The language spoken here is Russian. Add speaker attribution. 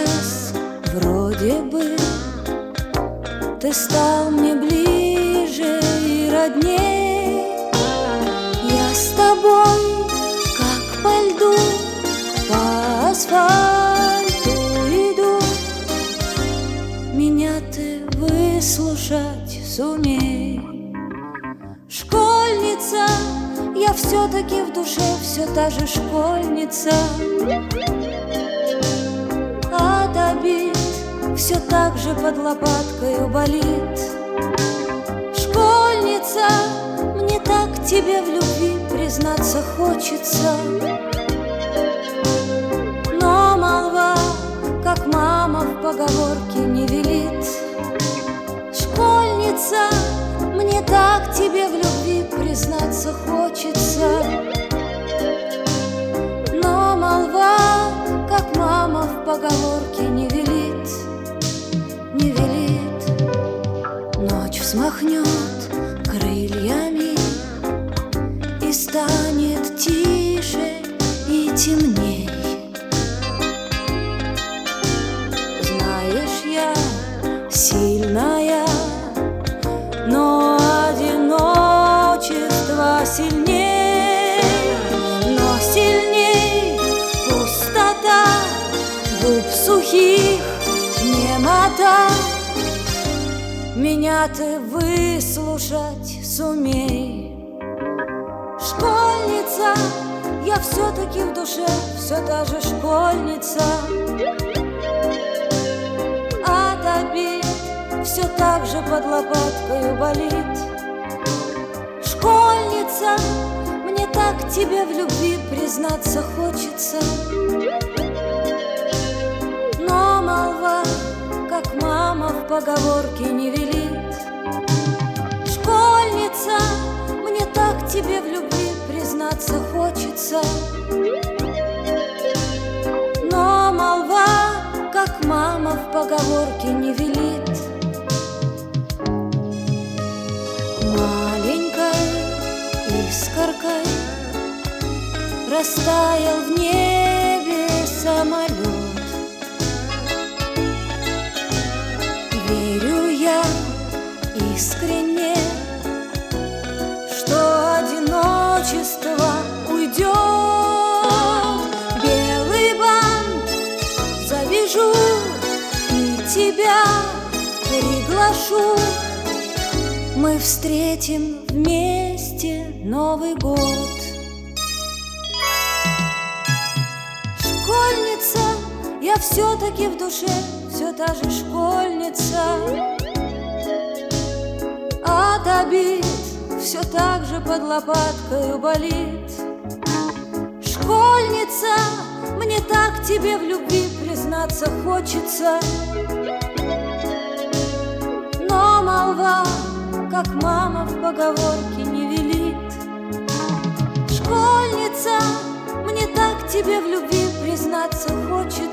Speaker 1: сейчас вроде бы ты стал мне ближе и родней. Я с тобой, как по льду, по асфальту иду. Меня ты выслушать сумей. Школьница, я все-таки в душе все та же школьница. От обид все так же под лопаткою болит. Школьница, мне так тебе в любви признаться хочется. Но молва, как мама в поговорке, не велит. Школьница, мне так тебе в любви признаться хочется. Но молва, как мама в поговорке, не велит, не велит. Ночь взмахнет крыльями и станет тише и темней. Знаешь, я сильная, но одиночество сильней. Но сильней пустота губ сухих, немота. Меня ты выслушать сумей. Школьница, я все-таки в душе все та же школьница. От обид все так же под лопаткою болит. Школьница, мне так тебе в любви признаться хочется. Но молва, как мама в поговорке, не велит. Школьница, мне так тебе в любви признаться хочется. Но молва, как мама в поговорке, не велит. Маленькой искоркой растаял в небе самолет. Верю я искренне, что одиночество уйдет. Белый бант завяжу и тебя приглашу. Мы встретим вместе Новый год. Школьница, я все-таки в душе все та же школьница. От обид все так же под лопаткою болит. Школьница, мне так тебе в любви признаться хочется. Но молва, как мама в поговорке, не велит. Школьница, мне так тебе в любви признаться хочется.